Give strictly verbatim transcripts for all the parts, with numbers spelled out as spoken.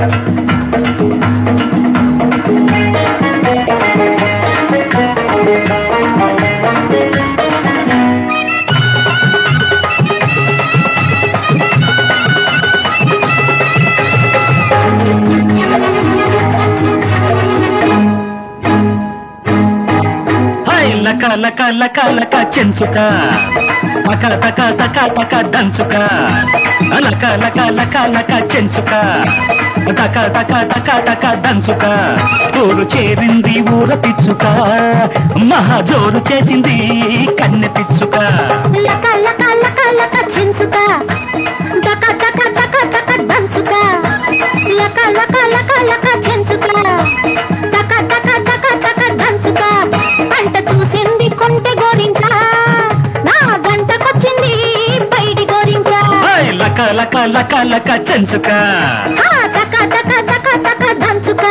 లక లక లక లక చెంచుక తక తక తక తక దంచుక లక లక లక లక చెంచుక తక తక తక తక దంచుక ఊరు చేరింది ఊర పిచ్చుక మహాజోరు చేసింది కన్నె పిచ్చుక లక లక లక లక చెంచుక తక తక తక తక దంచుక లక లక లక లక చెంచుక తక తక తక తక దంచుక పంట చూసింది కొంటె గోరింక నా గంటకొచ్చింది పైడి గోరింక లక లక లక లక చెంచుక తక తక తక తక దంచుక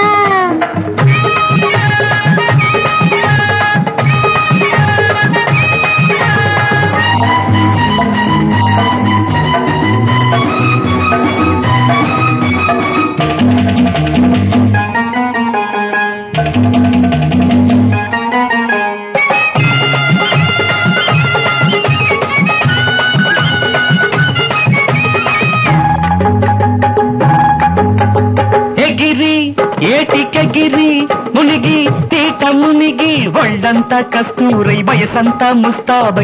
ఏటికెగిరి మునిగి తీట మునిగి ఒళ్ళంతా కస్తూరై వయసంతా ముస్తాబై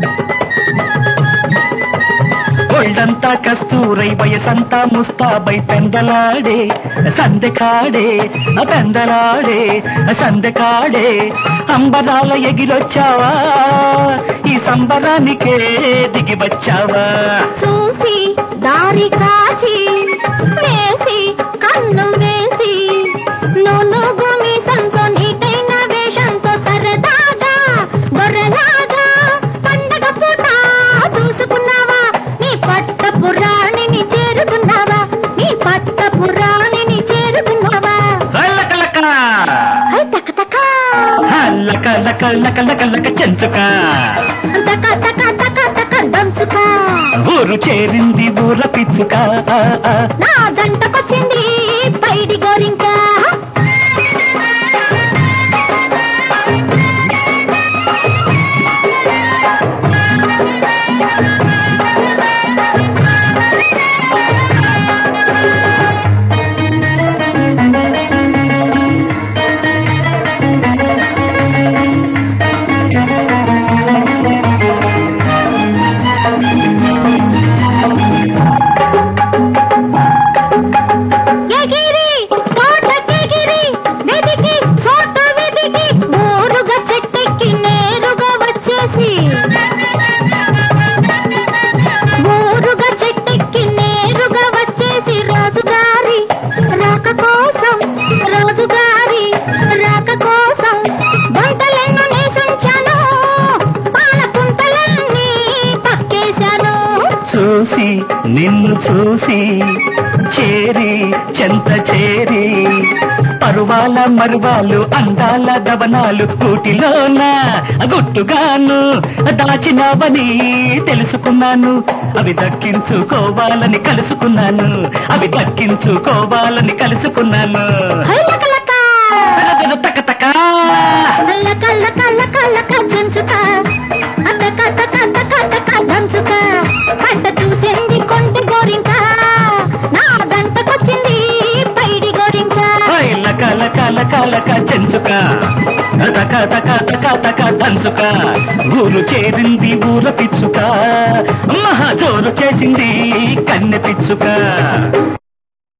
ఒళ్ళంతా కస్తూరై వయసంతా ముస్తాబై పెందలాడే సందెకాడే పెందలాడే సందెకాడే అంబరాల ఎగిరొచ్చావా ఈ సంబరానికే దిగి వచ్చావా చూసి దారి కాచి వేసి కన్ను వేసి నూను భూమి సంతో నీటైన వేషంతో సరదాగా గొర్రెలాగా పండగ పూట చూసుకున్నావా నీ పట్ట పురాణిని చేరుకున్నావా నీ పట్ట పురాణిని చేరుకున్నావా లక లక తక తక లక లక లక లక లక చెంచుక తక తక తక తక దంచుక ఊరు చేరింది ఊర పిచ్చుక నా గంటకొచ్చింది పైడి గోరింక చూసి నిన్ను చూసి చేరి చెంత చేరి పరువాల మరువాలు అందాల దవనాలు కూటిలోన గుట్టుగాను దాచినావని తెలుసుకున్నాను అవి దక్కించుకోవాలని కలుసుకున్నాను అవి దక్కించుకోవాలని కలుసుకున్నాను తక తక పంట చూసింది కొంటి గోరింక నా గంటకొచ్చింది పైడి గోరింక లక లక లక లక చెంచుక తక తక తక తక దంచుక ఊరు చేరింది ఊర పిచ్చుక మహాజోరు చేసింది కన్నె పిచ్చుక